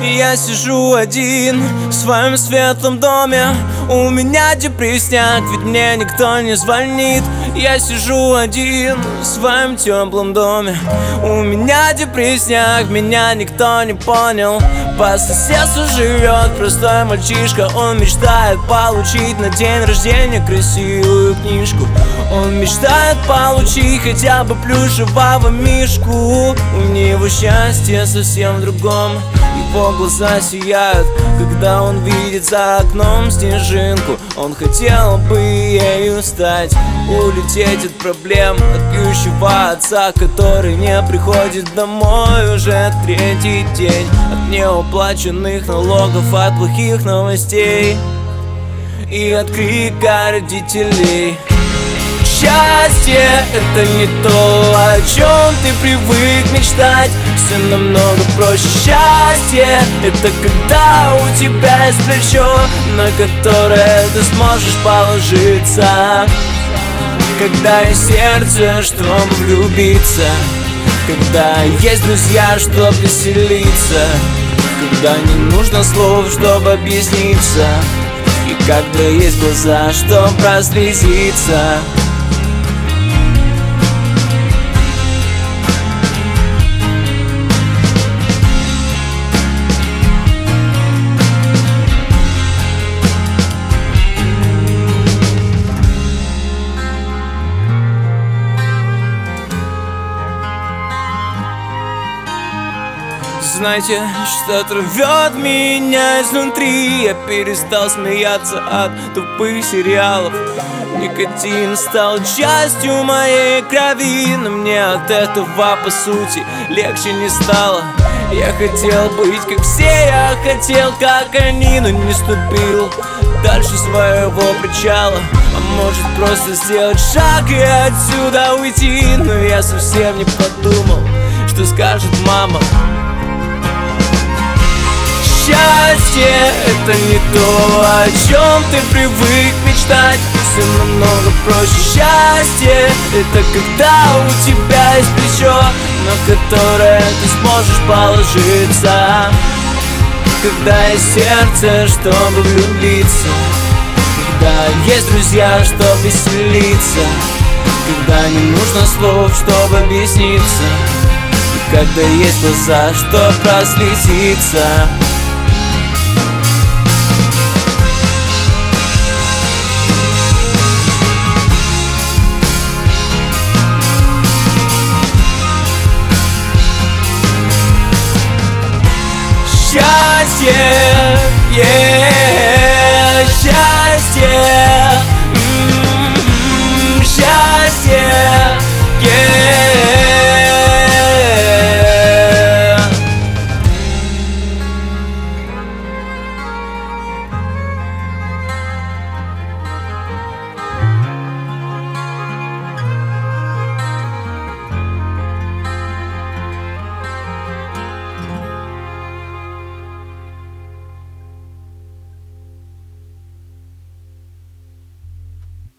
Я сижу один в своем светлом доме. У меня депрессняк, ведь мне никто не звонит. Я сижу один в своем теплом доме. У меня депрессняк, меня никто не понял. По соседству живет простой мальчишка. Он мечтает получить на день рождения красивую книжку. Он мечтает получить хотя бы плюшевого мишку. У него счастье совсем в другом. Его глаза сияют, когда он видит за окном снежинку. Он хотел бы ею стать, улететь от проблем, от пьющего отца, который не приходит домой уже третий день. От неуплаченных налогов, от плохих новостей и от крика родителей. Счастье — это не то, о чем ты привык мечтать. Все намного проще. Счастье — это когда у тебя есть плечо, на которое ты сможешь положиться. Когда есть сердце, чтобы влюбиться. Когда есть друзья, чтобы веселиться. Когда не нужно слов, чтобы объясниться. И когда есть глаза, чтобы прослезиться. Знаете, что-то рвет меня изнутри. Я перестал смеяться от тупых сериалов. Никотин стал частью моей крови, но мне от этого, по сути, легче не стало. Я хотел быть как все, я хотел как они, но не ступил дальше своего причала. А может просто сделать шаг и отсюда уйти. Но я совсем не подумал, что скажет мама. Счастье — это не то, о чем ты привык мечтать. Все намного проще. Счастье — это когда у тебя есть плечо, на которое ты сможешь положиться. Когда есть сердце, чтобы влюбиться. Когда есть друзья, чтобы веселиться. Когда не нужно слов, чтобы объясниться. И когда есть глаза, чтобы прослезиться. Счастье,